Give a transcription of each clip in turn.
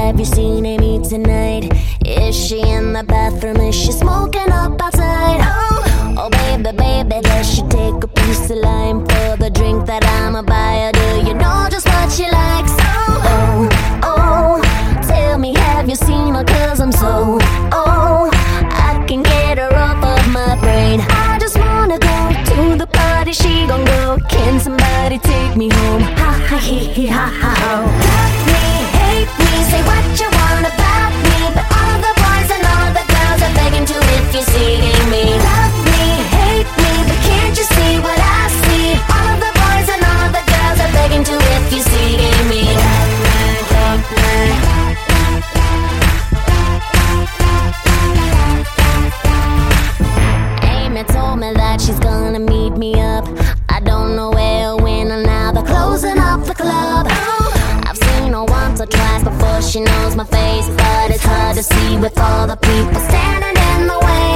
have you seen Amy tonight? Is she in the bathroom? Is she smoking up outside? Oh baby, baby, does she take a piece of lime for the drink that I'ma buy her? Do you know just what she likes? Tell me, have you seen her? Cause I'm so, I can get her off of my brain. I just wanna go to the party, she gon' go. Can somebody take me home? Ha ha he he ha ha oh. Love me, hate me, say what you want about me, but all the boys and all the girls are begging to if you're seeing me. Love me, hate me, but can't you see what I see? All the boys and all the girls are begging to if you're seeing me. Amy told me that she's gonna meet me up. I don't know where or when, or now they're closing up the club. I've seen her once or twice before she knows my face, but it's hard to see with all the people standing in the way.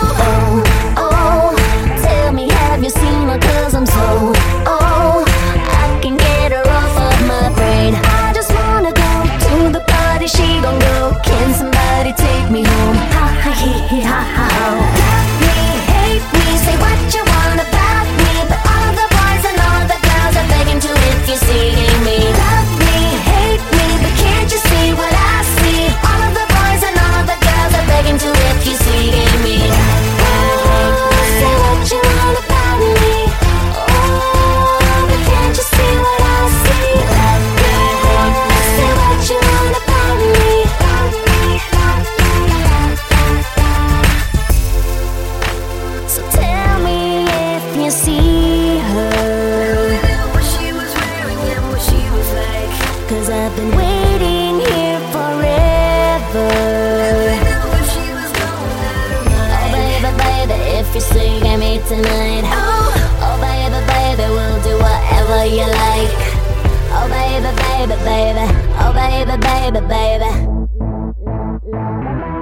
Tell me, have you seen her? Cause I'm so, I can get her off of my brain. I just wanna go to the party, she gon' go. Can somebody take me home? Ha ha he he ha ha oh. Love me, hate me, say what you want about me, but all the boys and all the girls are begging to if you're seeing me. Love me, hate me, but can't you see what I see? All of the boys and all the girls are begging to if you're seeing me. Say what you want about me, but can't you see what I see? Love me, say what you want about me. So tell me if you see her, What she was wearing and what she was like. cause I've been waiting here forever. What she was going out of Baby, baby, if you're seeing me tonight, oh baby, baby, we'll do whatever you like. Oh baby, baby, baby, oh baby, baby, baby.